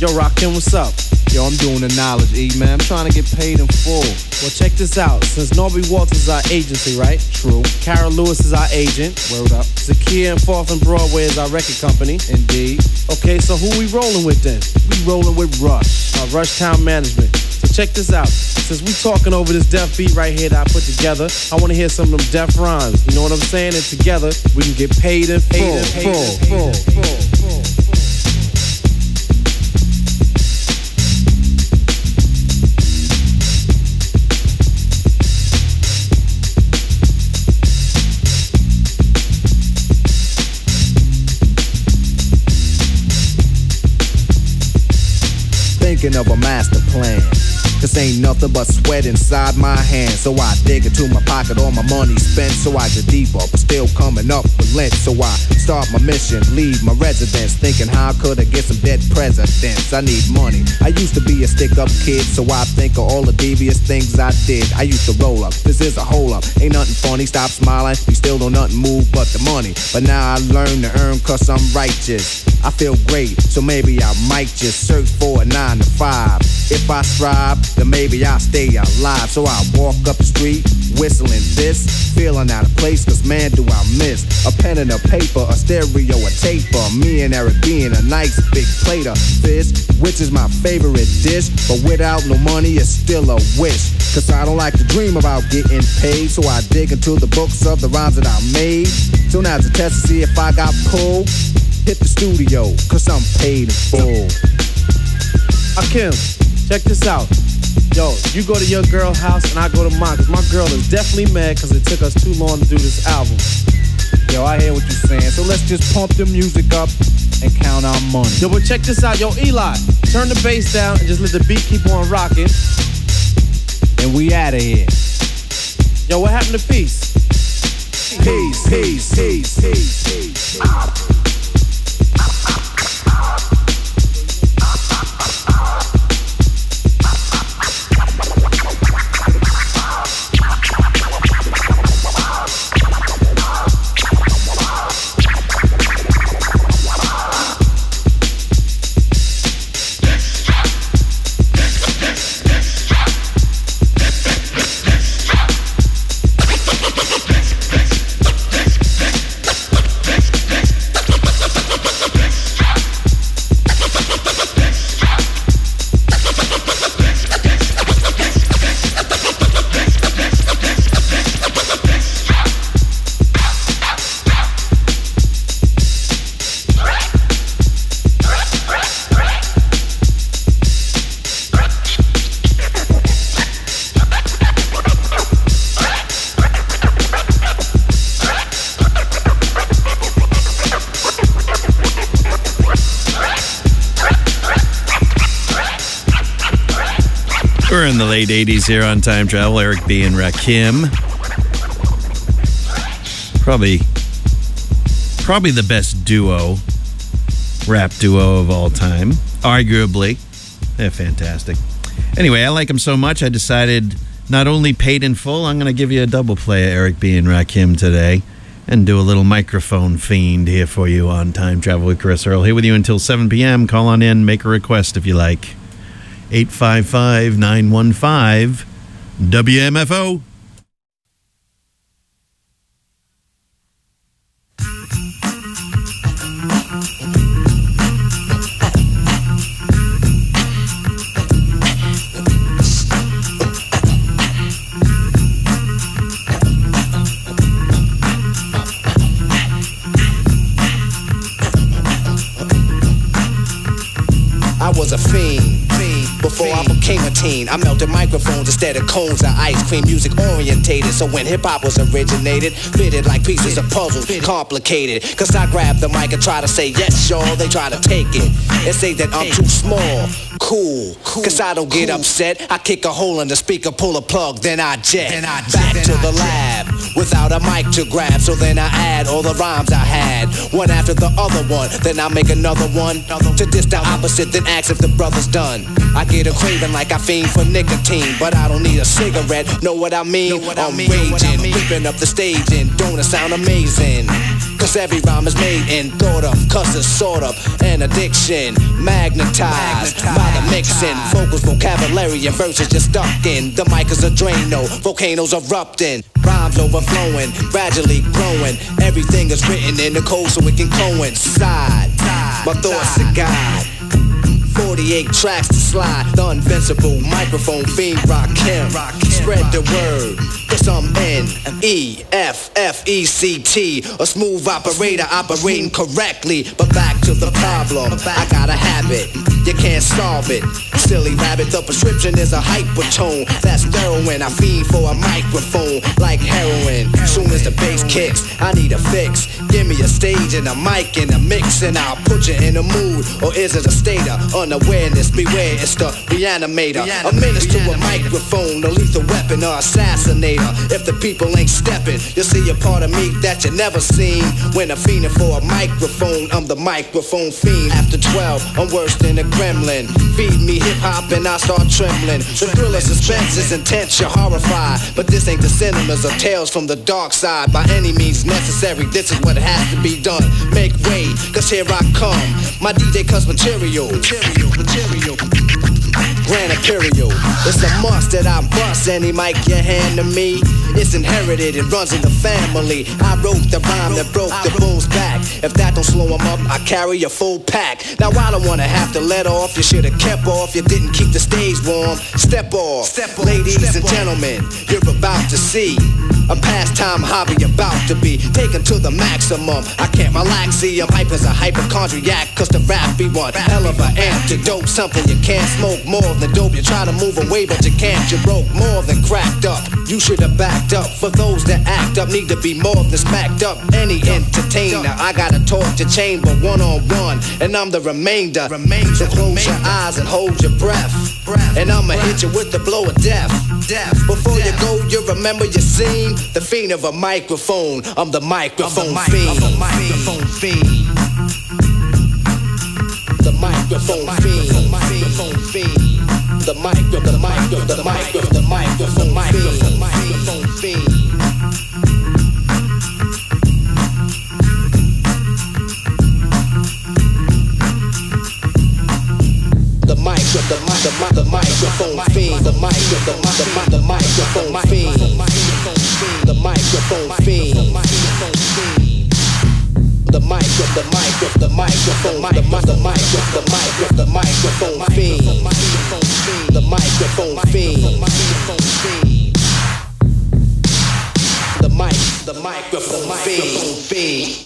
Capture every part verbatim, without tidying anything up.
Yo, Rakim, what's up? Yo, I'm doing the knowledge, E, man. I'm trying to get paid in full. Well, check this out. Since Norby Walters is our agency, right? True. Carol Lewis is our agent. Word up. Zakia and Fourth and Broadway is our record company. Indeed. Okay, so who we rolling with then? We rolling with Rush. Uh, Rush Town Management. So check this out. Since we talking over this deaf beat right here that I put together, I want to hear some of them deaf rhymes. You know what I'm saying? And together, we can get paid in full. Paid in full. Full. Full. Full. Thinking of a master plan. This ain't nothing but sweat inside my hands. So I dig into my pocket, all my money spent. So I get deeper, but still coming up with lint. So I start my mission, leave my residence, thinking how could I get some dead presidents? I need money. I used to be a stick-up kid, so I think of all the devious things I did. I used to roll up, this is a hole up. Ain't nothing funny, stop smiling. We still don't nothing move but the money. But now I learn to earn cause I'm righteous. I feel great, so maybe I might just search for a nine to five. If I strive, then maybe I'll stay alive. So I walk up the street, whistling this, feeling out of place, cause man do I miss a pen and a paper, a stereo, a taper. Me and Eric being a nice big plate of fish, which is my favorite dish. But without no money, it's still a wish. Cause I don't like to dream about getting paid, so I dig into the books of the rhymes that I made. So now's a test to see if I got pulled. Hit the studio, cause I'm paid in full. Akim, check this out. Yo, you go to your girl's house and I go to mine, cause my girl is definitely mad cause it took us too long to do this album. Yo, I hear what you're saying, so let's just pump the music up and count our money. Yo, but check this out. Yo, Eli, turn the bass down and just let the beat keep on rocking. And we out of here. Yo, what happened to peace? Peace, peace, peace, peace, peace. We're in the late eighties here on Time Travel. Eric B. and Rakim. Probably, probably the best duo, rap duo of all time. Arguably. They're fantastic. Anyway, I like them so much, I decided not only paid in full, I'm going to give you a double play of Eric B. and Rakim today and do a little microphone fiend here for you on Time Travel with Chris Earl. Here with you until seven p.m. Call on in, make a request if you like. eight five five, nine one five, W M F O. I was a fiend, fiend before fiend. I became a teen. I melted microphones instead of cones of ice cream. Music orientated, so when hip-hop was originated, fitted like pieces of puzzles, complicated. Cause I grab the mic and try to say yes, y'all. They try to take it and say that I'm too small. Cool, cause I don't get upset. I kick a hole in the speaker, pull a plug, then I jet. Then I jet. Back to the lab without a mic to grab. So then I add all the rhymes I had, one after the other one. Then I make another one to diss the opposite, then ask if the brother's done. I get a craving like I fiend for nicotine, but I don't need a cigarette. Know what I mean? Know what I'm I mean, raging, I mean. Ripping up the stage, and don't it sound amazing? Cause every rhyme is made and thought of, cause it's sort of an addiction, magnetized, magnetized by the mixing. Vocals, vocabulary, and verses just stuck in. The mic is a Drano, volcanoes erupting, rhymes overflowing, gradually growing. Everything is written in the code so it can coincide. My thoughts are God. forty-eight tracks to slide. The invincible microphone fiend Rakim. Spread the word, cause I'm N E F F E C T, a smooth operator operating correctly. But back to the problem, I got a habit, you can't solve it. Silly rabbit, the prescription is a hypertone. That's heroin, I fiend for a microphone like heroin. Soon as the bass kicks, I need a fix. Give me a stage and a mic and a mix, and I'll put you in a mood. Or is it a state of unawareness? Beware, it's the reanimator. A menace to a microphone, a lethal weapon or assassinator. If the people ain't stepping, you'll see a part of me that you never seen. When I'm fiending for a microphone, I'm the microphone fiend. After twelve, I'm worse than a gremlin. Feed me hip-hop and I start trembling. The thrill of suspense is intense, you're horrified. But this ain't the cinemas or tales from the dark side. By any means necessary, this is what has to be done. Make way, cause here I come. My D J cuts material. Material, material. Grand Imperial. It's a must that I bust any mic you hand to me. It's inherited, it runs in the family. I wrote the rhyme that broke the bull's back. If that don't slow him up, I carry a full pack. Now I don't wanna have to let off. You should've kept off, you didn't keep the stage warm. Step off, Step off. Ladies Step and gentlemen, off. You're about to see a pastime hobby about to be taken to the maximum. I can't relax, see I'm hype as a hypochondriac. Cause the rap be one hell of an antidote. Something you can't smoke more than dope. You try to move away but you can't. You broke more than cracked up. You should have backed up. For those that act up need to be more than smacked up. Any entertainer, I got a torch to chain but one on one, and I'm the remainder. So close your eyes and hold your breath, and I'ma hit you with the blow of death. Before you go, you remember your scene. The fiend of a microphone. I'm the microphone fiend. The microphone fiend. The microphone fiend. The microphone fiend. The micro, the micro, the micro, the microphone fiend. Microphone fiend. The micro, the mic, the mic, the microphone fiend. The micro, the mic, the mic, the microphone fiend. The microphone fiend. The micro, the micro, the microphone. The mic, the micro, the micro, the microphone fiend. The microphone fiend. The mic, the microphone fiend.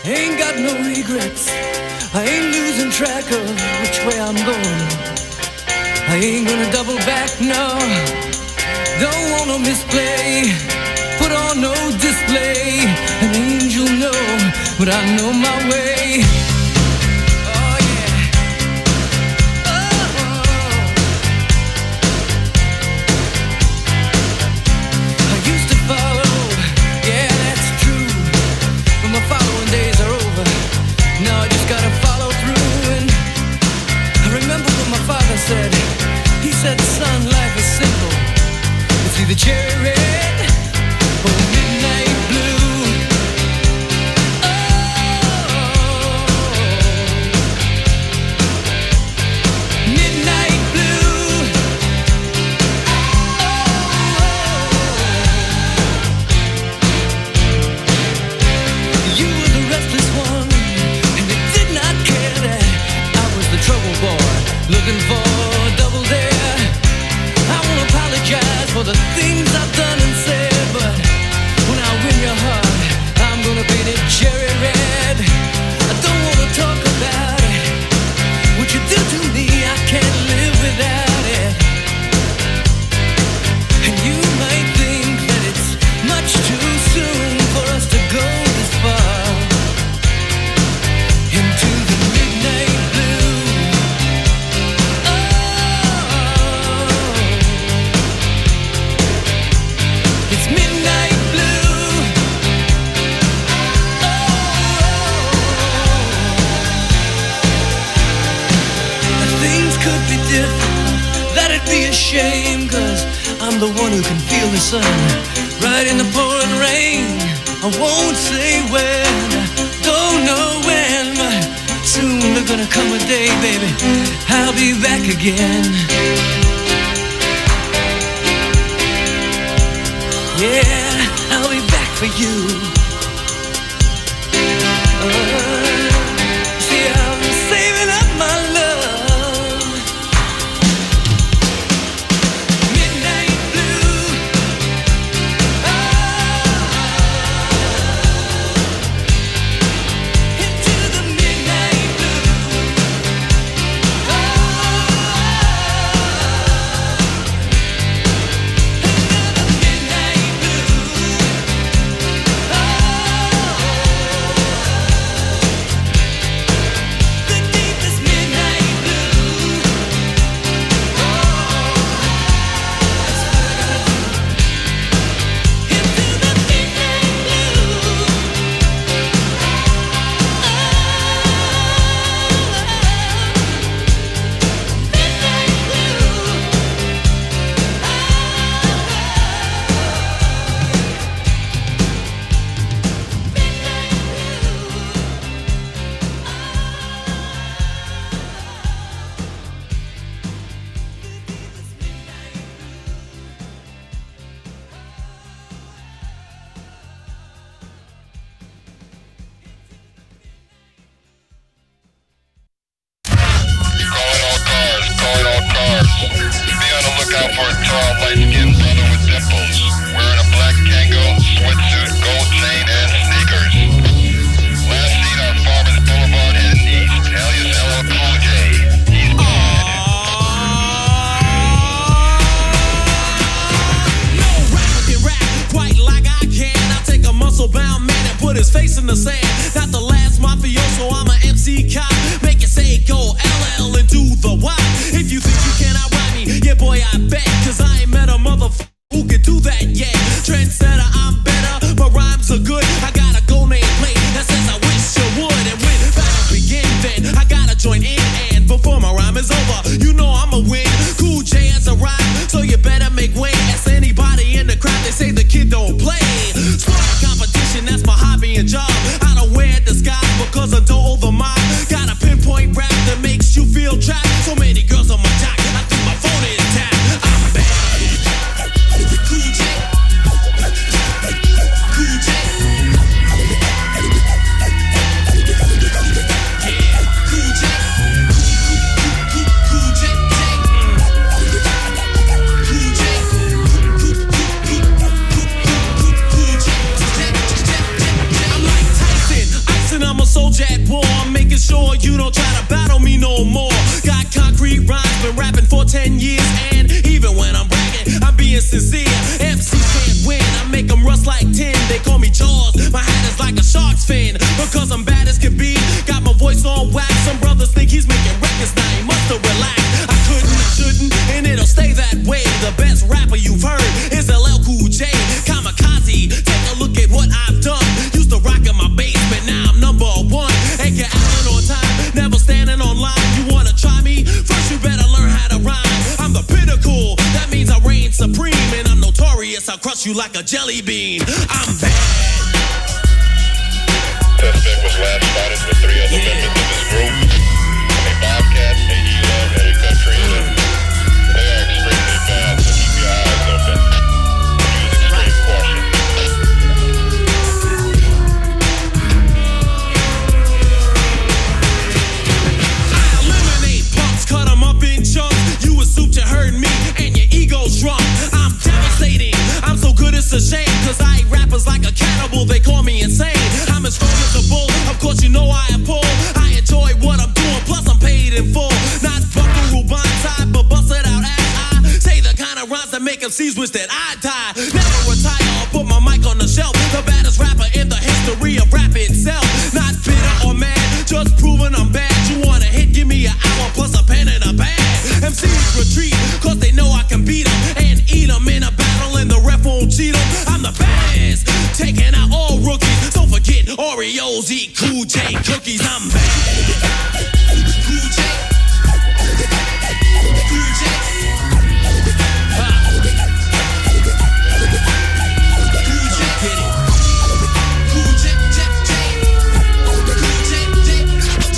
Ain't got no regrets. I ain't losing track of which way I'm going. I ain't gonna double back, no. Don't wanna misplay. Put on no display. An angel, no, but I know my way. Oh yeah. Oh. I used to follow. Yeah, that's true. But my following days are over. Now I just gotta follow through. And I remember what my father said. He said, son, life is simple. It's either cherry red or midnight blue. Oh, midnight blue. Oh, you were the restless one, and you did not care that I was the trouble boy, looking for double dare. I won't apologize for the things I've done and said, but when I win your heart, I'm gonna paint it cherry red. I don't wanna talk about it. What you do to me, I can't live without it. And you might think that it's much too soon for us to go this far into the midnight blue. It's midnight blue. Oh, things could be different. That'd be a shame, 'cause I'm the one who can feel the sun right in the pouring rain. I won't say when, don't know when, but soon there's gonna come a day, baby, I'll be back again. Yeah, I'll be back for you. Uh, see, I'm saving up my love. Midnight blue. Oh, into the midnight blue. Oh, another midnight blue. Oh, the deepest midnight blue. Oh, that's what I gotta do. Into the midnight blue. Calling all cars, calling all cars. Be on the lookout for a tall, light-skinned brother with dimples, wearing a black Kango, sweatsuit, gold chain, and sneakers. Last seen on Farmers Boulevard heading east. Alias L L Cool J. He's dead. No rapper can rap quite like I can. I take a muscle-bound man and put his face in the sand. Not the last mafioso, I'm a M C cop. Make it say go L L and do the Y. If you think you cannot rhyme me, yeah boy I bet. 'Cause I ain't met a motherfucker who can do that yet. Trendsetter, I'm better, my rhymes are good. I got a gold name plate that says I wish you would. And when battle begin, then I gotta join in. And before my rhyme is over, you know I'ma win. Cool J has a rhyme, so you better make way. Ask anybody in the crowd, they say the kid don't play. Sport competition, that's my hobby and job. I don't wear the for ten years, and even when I'm bragging, I'm being sincere. M Cs can't win, I make them rust like tin. They call me Jaws, my hat is like a shark's fin. Because I'm bad as can be, got my voice on wax. Some brothers think he's making records, now he must have relaxed. I couldn't, I shouldn't, and it'll stay that way. The best rapper you've heard is L L Cool J. Kamikaze, take a look at what I've done. Used to rock in my basement, now I'm number one. A K Allen on time, never standing on line. You wanna try me? First you better learn how to rhyme. I'm the pinnacle, that means I reign supreme. And I'm notorious, I'll crush you like a jelly bean. I'm bad. Suspect was last spotted with three other yeah. members of his group. A Bobcat, a Gila, and a Katrina. They are extremely bad, so keep your eyes open. Use extreme caution. I eliminate punks, cut them up in chunks. You assume you heard me, and your ego's drunk. I'm devastating, I'm so good it's a shame. Cause I eat rappers like a cannibal, they call me insane. I'm as strong as a bull, of course you know I am pull. I enjoy what I'm doing, plus I'm paid in full. Not buckaroo blindside, but bust it out as I say the kind of rhymes that make M Cs wish that I die. Never retire or put my mic on the shelf. The baddest rapper in the history of rap itself. Not bitter or mad, just proving I'm bad. You want a hit, give me an hour plus a pen and a pad. M Cs retreat, cause they know I can beat them. And eat them in a battle and the ref won't cheat them. I'm the baddest, taking out all rookies. Don't forget Oreos, eat Cool J cookies. I'm bad. Cool J. Cool J. Ha. Cool J. Get it. Cool J. J. J. Cool J. J. J.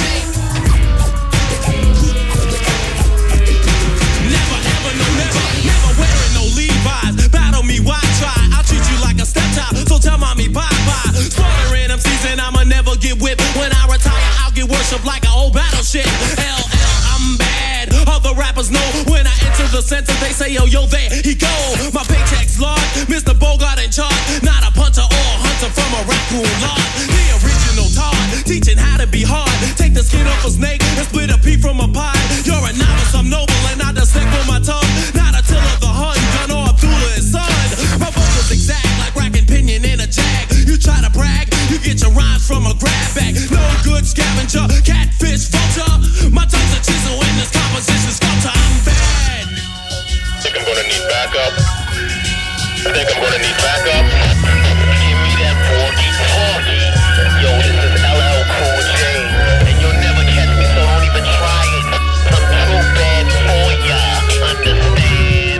Never, ever, no, never, never wearing no Levi's. Battle me, why try? I'll treat you like a stepchild, so tell mommy bye-bye. Slaughtering M Cs and I'ma never get whipped. When I retire, I'll get worshipped like an old battleship. L L, I'm bad. Other rappers know when I enter the center, they say, yo, yo, there he go. My paycheck's large, Mister Bogart in charge. Not a puncher or a hunter from a raccoon lodge. The original Todd, teaching how to be hard. Take the skin off a snake and split a pea from a pie. You're a novice, I'm noble, and I dissect with my tongue. Not a till of the Hun, gun or Abdullah his son. My vocals exact like racking pinion in a jag. You try to brag, you get your rhymes from a grab bag. No good scavenger, catfish, vulture. My tongue's a chisel in this composition sculpture. I'm bad. Think I'm gonna need backup. I think I'm gonna need backup. Give me that forky talkie. Yo, this is L L Cool J, and you'll never catch me, so don't even try it. I'm too bad for ya. Understand?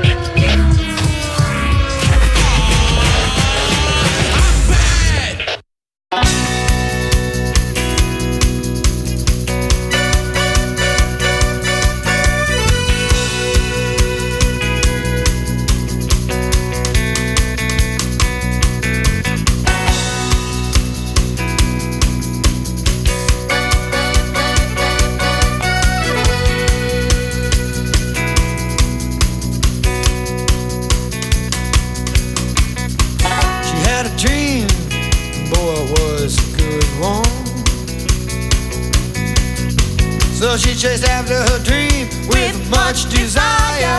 I'm bad. She had a dream, boy, it was a good one. So she chased after her dream with much desire.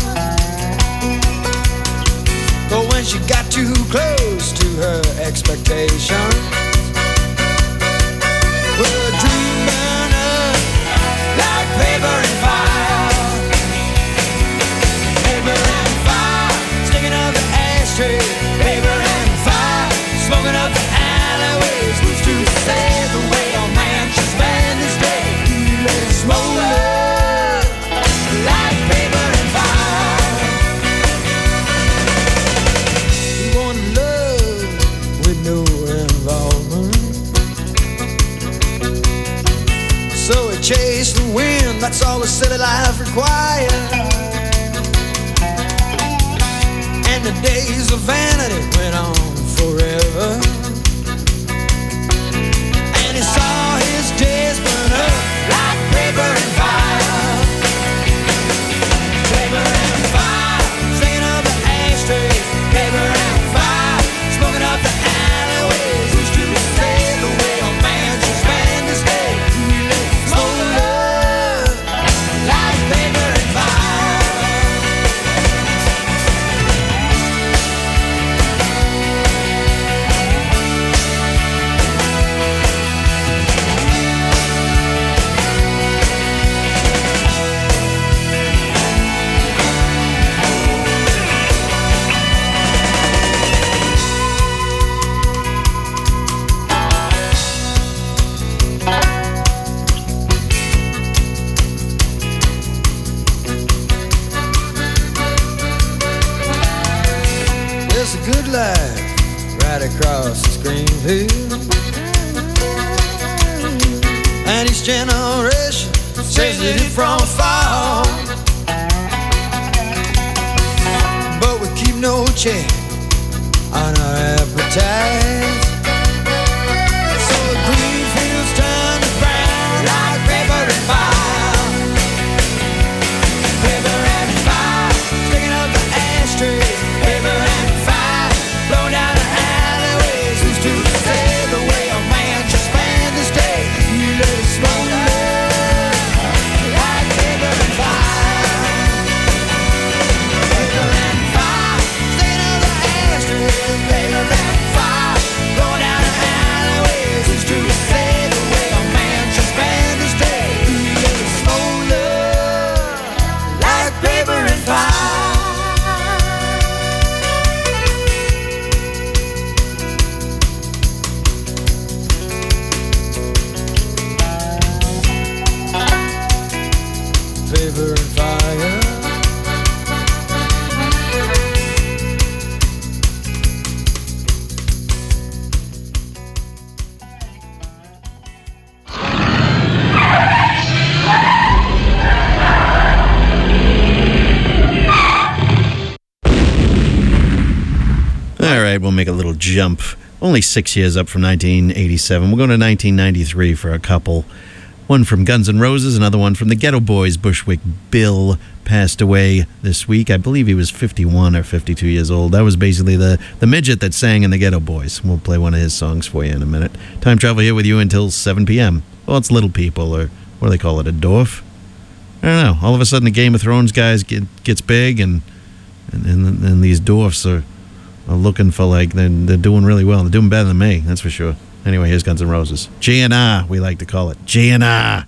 But when she got too close to her expectation, well, her dream burned up like paper and fire. Paper and fire, sticking up the ashtray. Paper and fire, smoking up the alleyways. Who's to say the way a man should spend his day? You let it smolder like paper and fire. He wanted love with no involvement, so he chased the wind. That's all the city life required. And the days of vanity went on forever. And he saw his days burn up like paper and fire. Paper and fire, singing up the ashtray. Paper and fire, smoking up the alleyways. Who's to say the way a man should spend his day? Smolder like paper and fire. good life right across the screen here. And each generation says it from afar, but we keep no check on our appetite. So the green fields turn to brown like paper and fire. Paper and fire, sticking up the ashtrays. Paper and fire, blow down the alleyways. Who's to say the way a man should spend his day? You let it smolder like paper and fire. Paper and fire, sticking up the ashtrays. Paper and fire, blow down the alleyways. Who's to say the way a man should spend his day? You let it smolder like paper and fire. Paper and fire. All right, we'll make a little jump. Only six years up from nineteen eighty-seven. We're going to nineteen ninety-three for a couple. One from Guns N' Roses, another one from the Ghetto Boys. Bushwick Bill passed away this week. I believe he was fifty-one or fifty-two years old. That was basically the, the midget that sang in the Ghetto Boys. We'll play one of his songs for you in a minute. Time travel here with you until seven p.m. Well, it's Little People, or what do they call it, a dwarf? I don't know. All of a sudden, the Game of Thrones guys get gets big, and and, and, and these dwarfs are, are looking for, like, they're, they're doing really well. They're doing better than me, that's for sure. Anyway, here's Guns N' Roses. G N R, we like to call it. G N R.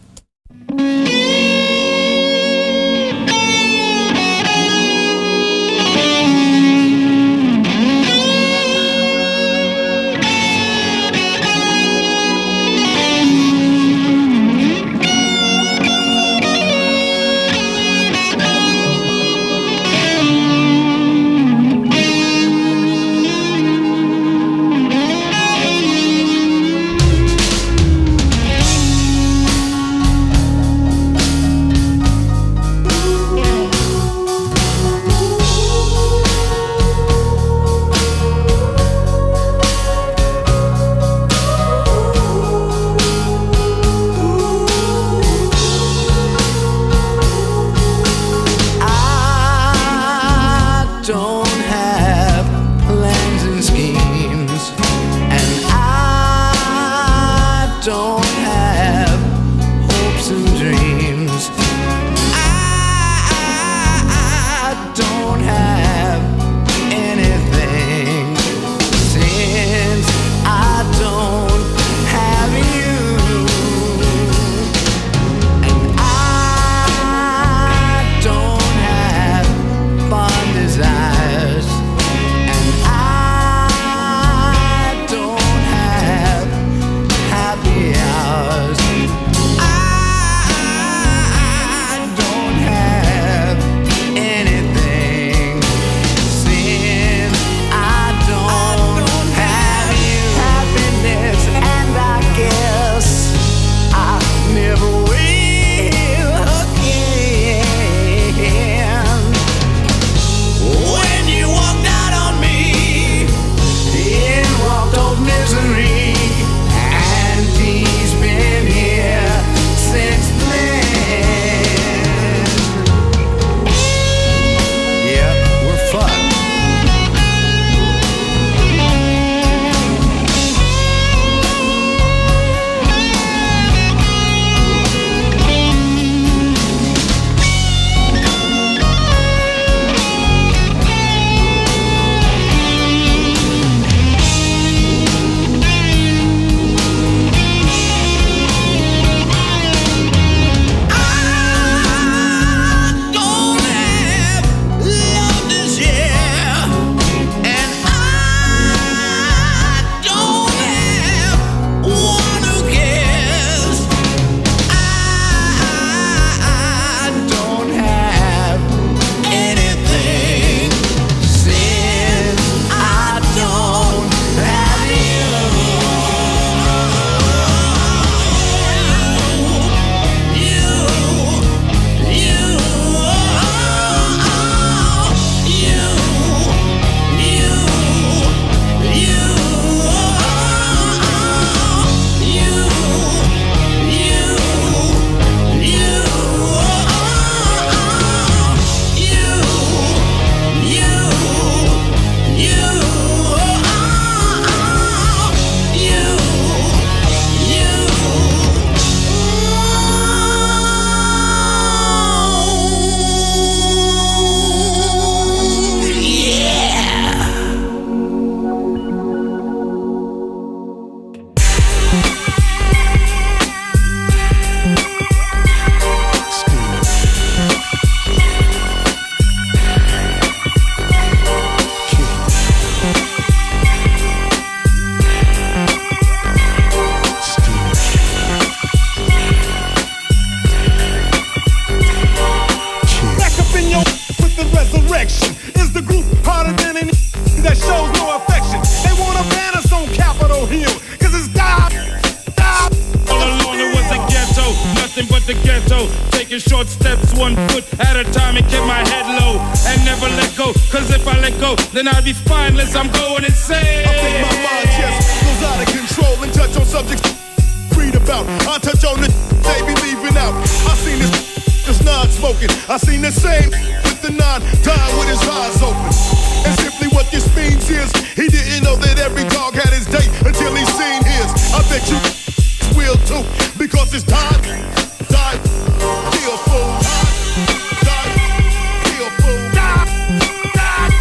taking short steps, one foot at a time, and kept my head low and never let go. Cause if I let go, then I'd be spineless. I'm going insane. I think my mind just goes out of control and touch on subjects read about. I touch on the they be leaving out. I seen this just not smoking. I seen the same with the nine dying with his eyes open. And simply what this means is he didn't know that every dog had his day until he seen his. I bet you will too, because it's time. Die, kill fool. Die, kill fool. Die, die,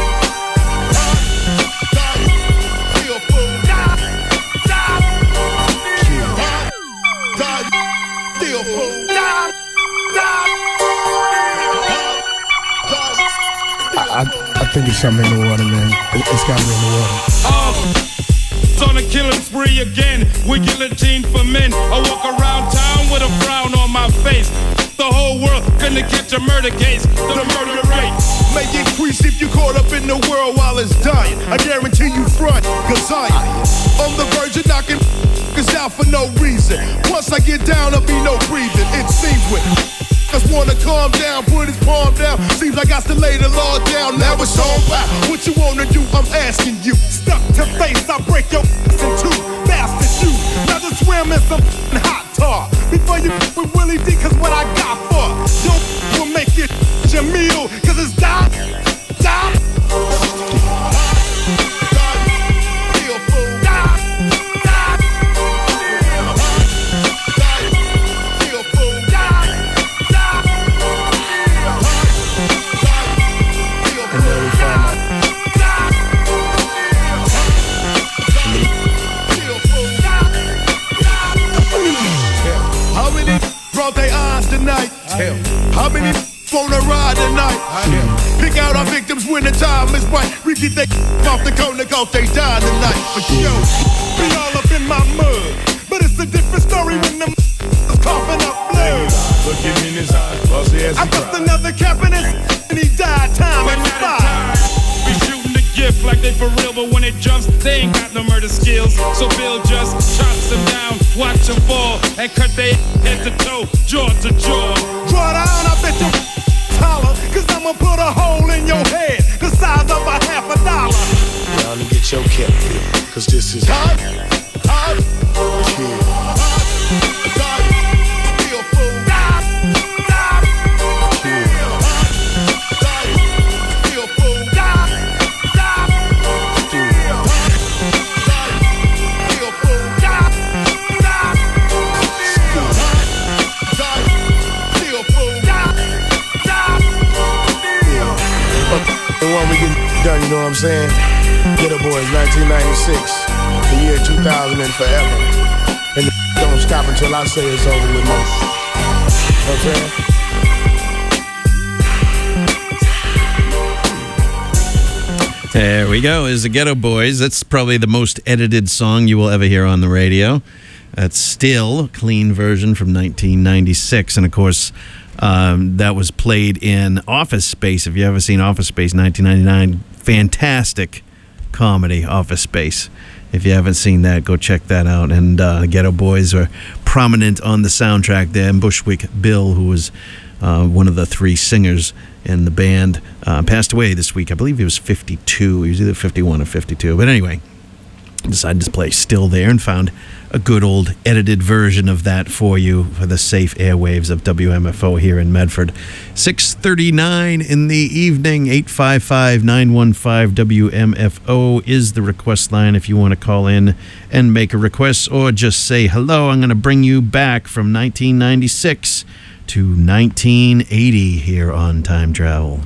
die, kill fool. Die, die, kill. Die, kill fool. Die, die, I, I think it's something in the water, man. It, it's gotta be in the water. Oh, on a killing spree again with guillotine for men. I walk around town with a frown on my face. The whole world finna catch a murder case. The, the murder rate may increase if you caught up in the world while it's dying. I guarantee you front, cause I am on the verge of knocking cause out for no reason. Once I get down, there'll be no breathing. It seems with just wanna calm down, put his palm down. Seems like I still lay the law down. Now it's on back. What you wanna do? I'm asking you. Stuck to face, I break your ass in two. Bastard you. Now just swim in some hot tar before you with Willie D. Cause what I got for yo will make it your meal. Cause it's die, die. They eyes tonight. How many wanna ride tonight? Pick out our victims when the time is right. We get they off the corner cause they die tonight. But yo, be all up in my mud. But it's a different story when them coughing up blood. Look him in his eyes, bossy as he I bust another cap in his and he died. Time expired. We shooting the gift like they for real, but when it jumps, they ain't got no murder skills. So Bill just chops them down, watch them fall, and cut their head to toe, jaw to jaw. Draw down, I bet you holler, cause I'ma put a hole in your head, the size of a half a dollar. Down and get your cap, cause this is hot, hot, kill. Done, you know what I'm saying? Ghetto Boys, nineteen ninety-six, the year two thousand and forever. And the don't stop until I say it's over with, man. You know what I'm saying? There we go. Is the Ghetto Boys. That's probably the most edited song you will ever hear on the radio. That's still a clean version from nineteen ninety-six, and of course. Um, that was played in Office Space. If you ever seen Office Space, nineteen ninety-nine, fantastic comedy, Office Space. If you haven't seen that, go check that out. And uh, Ghetto Boys are prominent on the soundtrack there. And Bushwick Bill, who was uh, one of the three singers in the band, uh, passed away this week. I believe he was fifty-two. He was either fifty-one or fifty-two. But anyway, decided to play Still There and found a good old edited version of that for you for the safe airwaves of W M F O here in Medford. six thirty-nine in the evening, eight five five, nine one five, W M F O is the request line if you want to call in and make a request or just say hello. I'm going to bring you back from nineteen ninety-six to nineteen eighty here on Time Travel.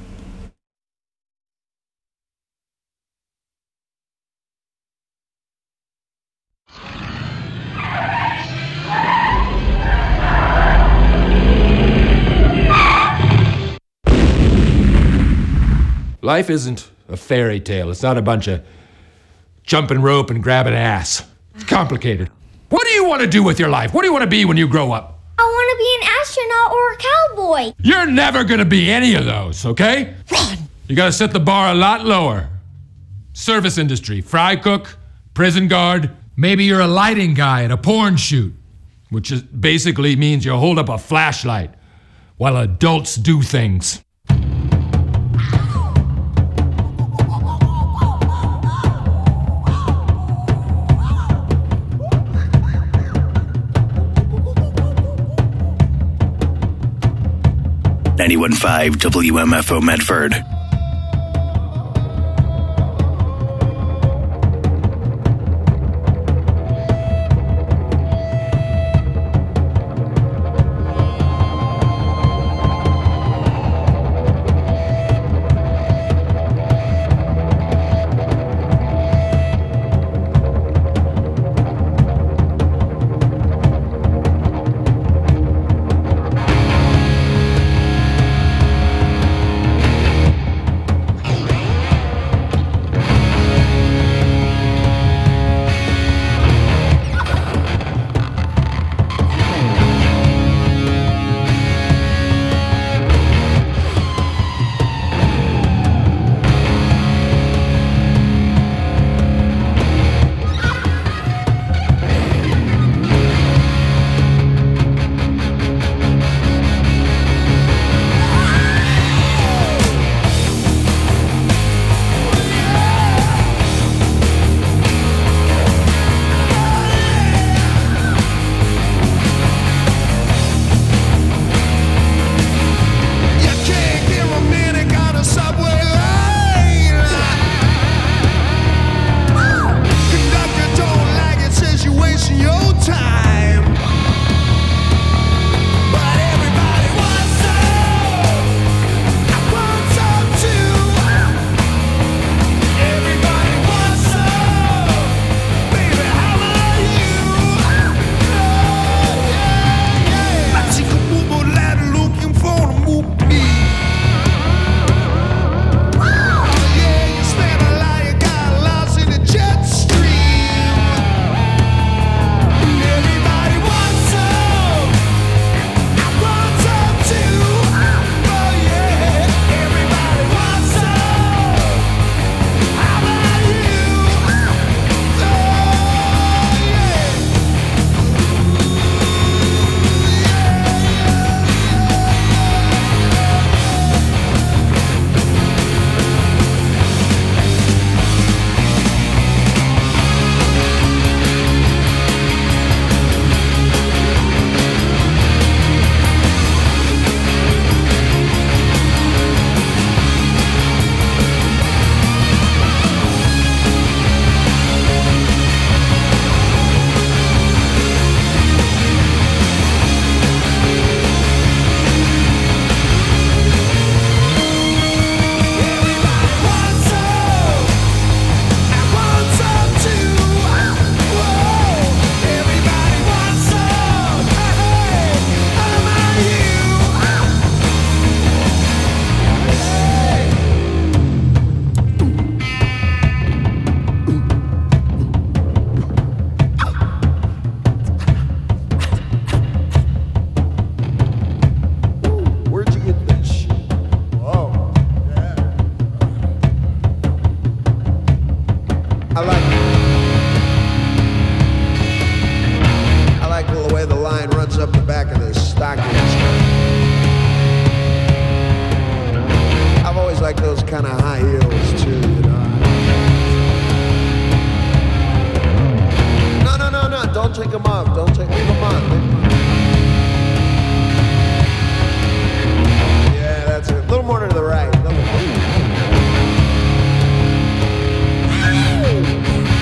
Life isn't a fairy tale. It's not a bunch of jumping rope and grabbing ass. It's complicated. What do you want to do with your life? What do you want to be when you grow up? I want to be an astronaut or a cowboy. You're never going to be any of those, okay? Run! You got to set the bar a lot lower. Service industry, fry cook, prison guard. Maybe you're a lighting guy at a porn shoot, which is basically means you hold up a flashlight while adults do things. ninety-one point five W M F O Medford. kind of high heels too, you know. No, no, no, no, don't take them off. Don't take, leave them on. Leave them on. Yeah, that's it. A little more to the right. A little more.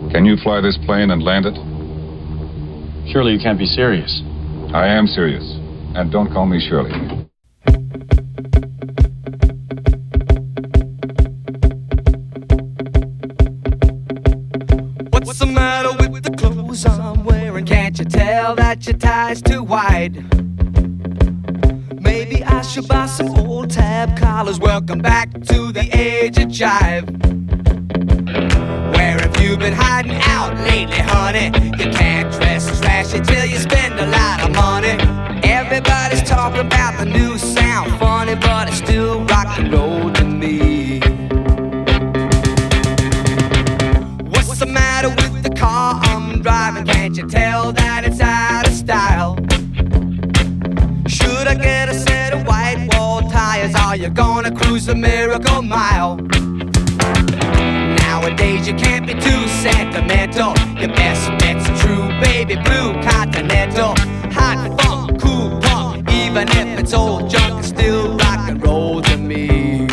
Can you fly this plane and land it? Surely you can't be serious. I am serious. And don't call me Shirley. What's the matter with the clothes I'm wearing? Can't you tell that your tie's too wide? Maybe I should buy some old tab collars. Welcome back to the age of jive. Where have you been hiding out lately, honey? You can't dress as flashy till you spend a lot of money. Everybody's talking about the new sound, funny, but it's still rock and roll to me. What's the matter with the car I'm driving? Can't you tell that it's out of style? Should I get a set of white wall tires? Are you gonna cruise the Miracle Mile? Nowadays you can't be too sentimental. Your best bet's a true baby blue Continental. Hot funk, cool punk, even if it's old junk, it's still rock and roll to me.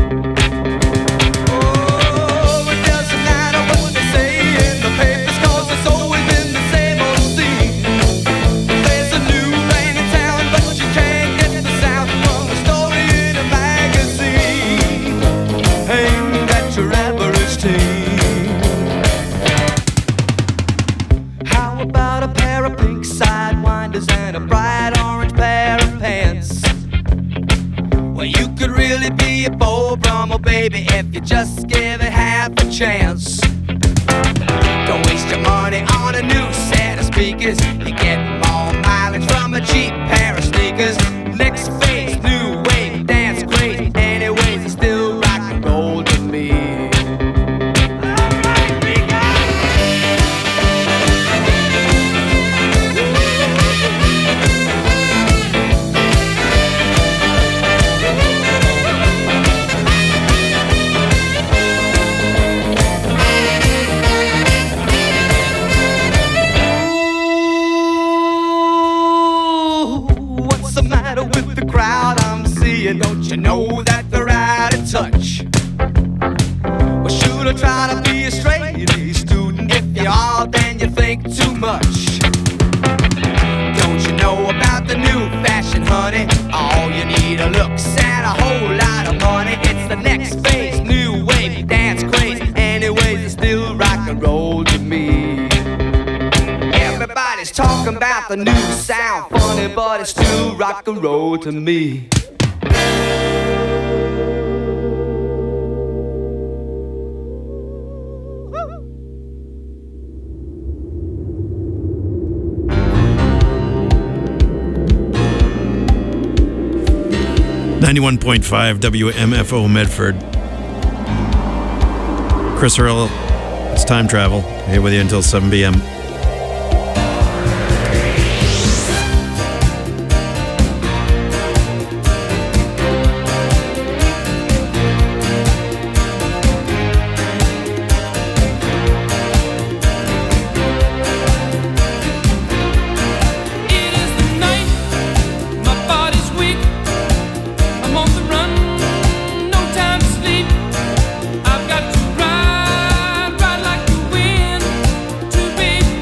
Oh, it doesn't matter what they say in the papers, 'cause it's always been the same old scene. There's a new band in town, but you can't get the sound from a story in a magazine aimed at your average teen. How about a pair of pink sidewinders and a bright orange pair of pants? Well, you could really be a Beau Brummel, baby, if you just give it half a chance. Don't waste your money on a new set of speakers. You get more mileage from a cheap pair of sneakers. Next phase, new wave, dance crazy. Anyways, it's still rock and roll to me. What's the matter with the crowd I'm seeing? Don't you know that they're out of touch? Well, should I try to be a straight A student? If you are, then you think too much. Don't you know about the new fashion, honey? All you need are looks and a whole lot of money. It's the next phase, new wave, dance craze. Anyways, it's still rock and roll to me. Everybody's talking about the new sound, funny, but it's still rock and roll to me. ninety-one point five W M F O Medford. Chris Earl, it's time travel. Here with you until seven p.m. I've got to ride, ride like the wind to be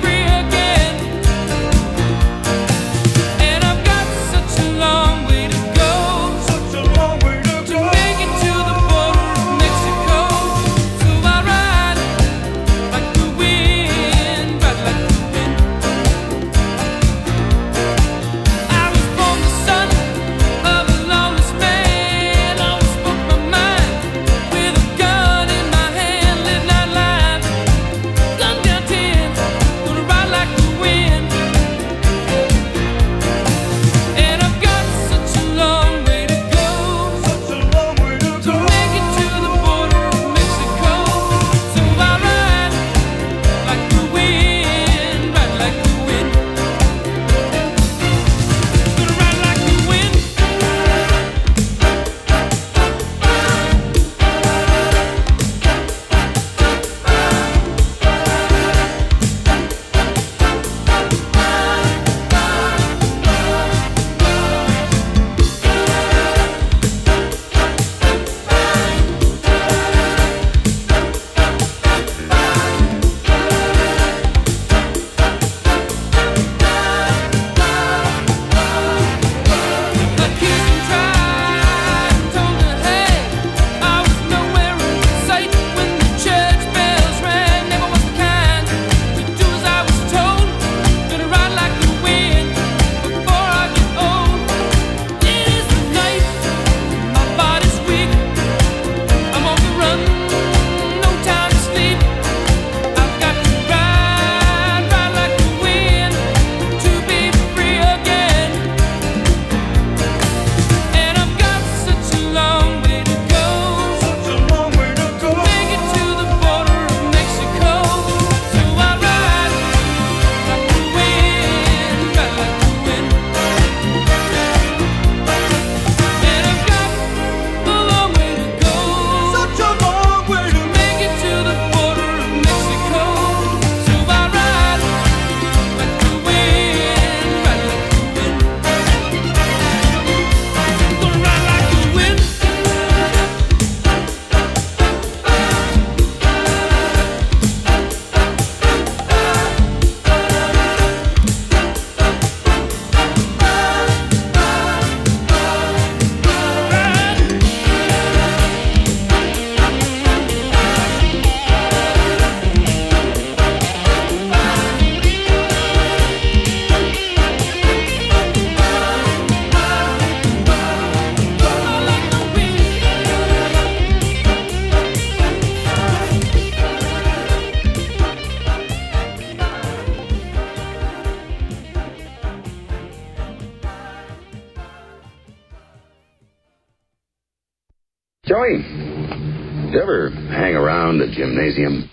Joey, you ever hang around the gymnasium?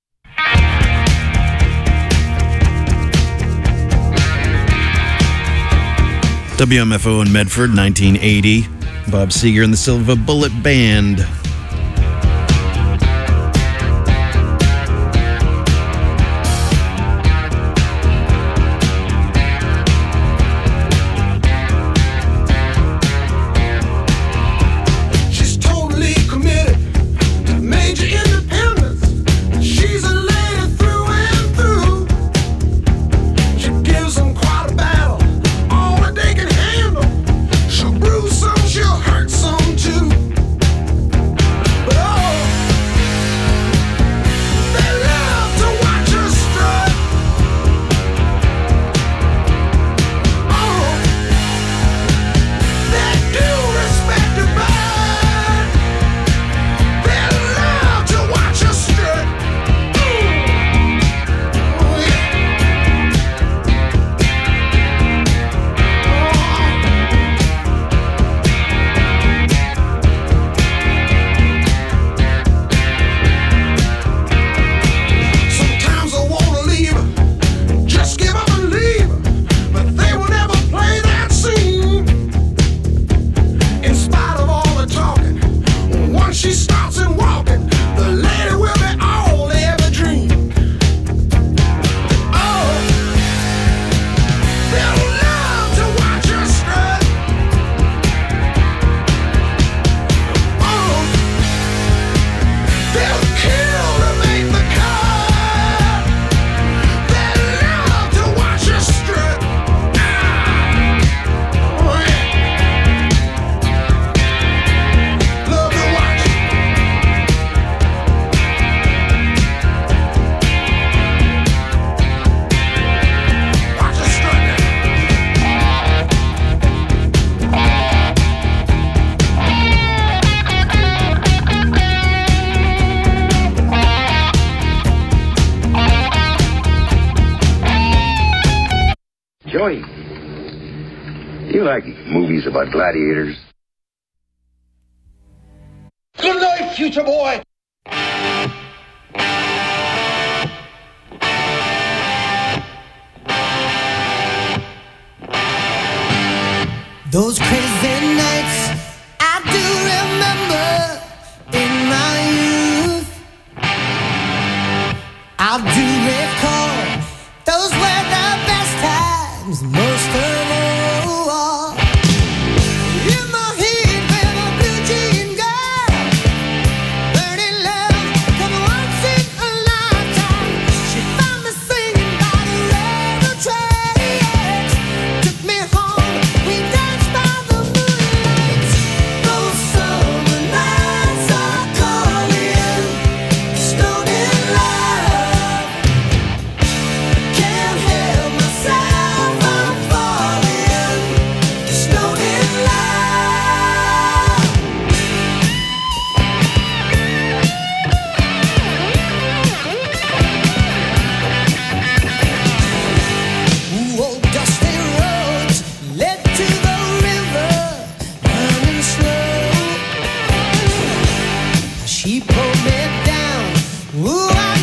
W M F O in Medford, nineteen eighty. Bob Seger and the Silver Bullet Band. She's totally committed to major independence. She's a lady through and through. She gives them quite a battle, all that they can handle. She'll bruise some, she'll hurt some too. But oh, they love to watch her strut. Oh, they do respect her, but they love to watch her strut. Oh, yeah. Sometimes I wanna leave her, just give up and leave her, but they will never play that scene. In spite of all the talking, once she starts and walking, the lady will be all they ever dreamed. Oh, they'll love to watch her strut. Oh, they'll kill to make the cut. They love to watch her strut. Oh, yeah. Love to watch. Watch her strut now. Joey, you like movies about gladiators? Good night, future boy. Those crazy nights I do remember in my youth. I do recall those were the best times, most of all. In the heat with a blue jean girl, burning love, come once in a lifetime. She found me singing by the railroad tracks, took me home, we danced by the moonlight. Those summer nights are calling, stoned in love. Can't help myself, I'm falling, stoned in love. Ooh, old dusty roads led to the river, running slow. She pulled me down. Ooh, I